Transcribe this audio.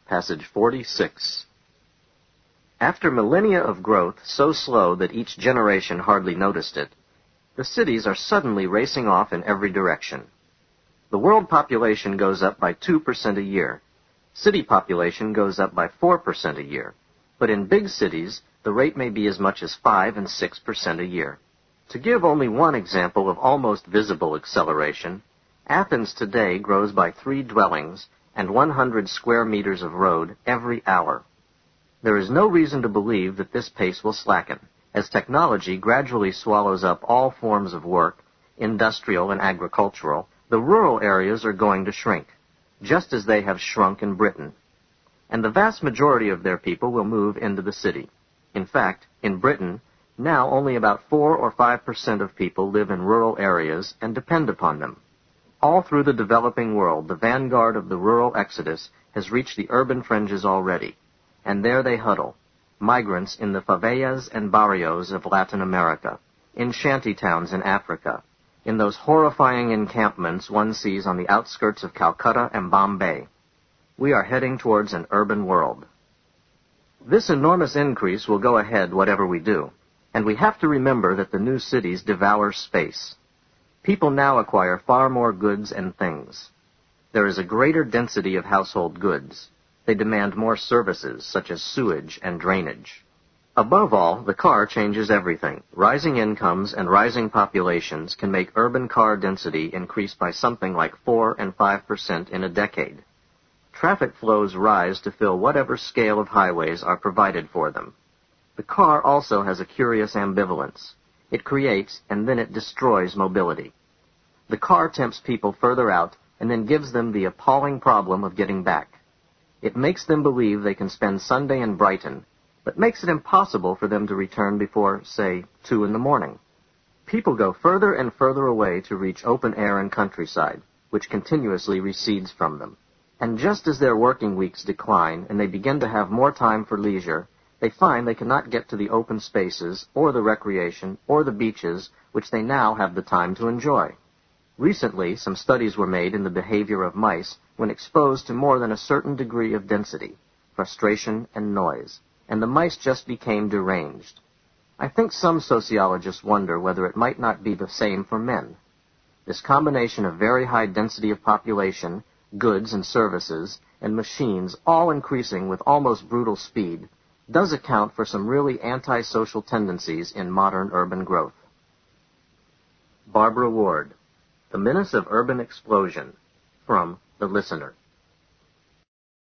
Passage 46. After millennia of growth so slow that each generation hardly noticed it, the cities are suddenly racing off in every direction. The world population goes up by 2% a year. City population goes up by 4% a year. But in big cities, the rate may be as much as 5 and 6% a year. To give only one example of almost visible acceleration, Athens today grows by 3 dwellings and 100 square meters of road every hour. There is no reason to believe that this pace will slacken. As technology gradually swallows up all forms of work, industrial and agricultural, the rural areas are going to shrink, just as they have shrunk in Britain. And the vast majority of their people will move into the city. In fact, in Britain, now only about 4 or 5% of people live in rural areas and depend upon them. All through the developing world, the vanguard of the rural exodus has reached the urban fringes already, and there they huddle, migrants in the favelas and barrios of Latin America, in shanty towns in Africa, in those horrifying encampments one sees on the outskirts of Calcutta and Bombay. We are heading towards an urban world. This enormous increase will go ahead whatever we do, and we have to remember that the new cities devour space. People now acquire far more goods and things. There is a greater density of household goods. They demand more services, such as sewage and drainage. Above all, the car changes everything. Rising incomes and rising populations can make urban car density increase by something like 4 and 5% in a decade. Traffic flows rise to fill whatever scale of highways are provided for them. The car also has a curious ambivalence. It creates and then it destroys mobility. The car tempts people further out and then gives them the appalling problem of getting back. It makes them believe they can spend Sunday in Brighton, but makes it impossible for them to return before, say, 2 in the morning. People go further and further away to reach open air and countryside, which continuously recedes from them. And just as their working weeks decline and they begin to have more time for leisure, they find they cannot get to the open spaces or the recreation or the beaches which they now have the time to enjoy. Recently, some studies were made in the behavior of mice when exposed to more than a certain degree of density, frustration, and noise, and the mice just became deranged. I think some sociologists wonder whether it might not be the same for men. This combination of very high density of population, goods and services, and machines all increasing with almost brutal speed does account for some really antisocial tendencies in modern urban growth. Barbara Ward, The Menace of Urban Explosion, from The Listener.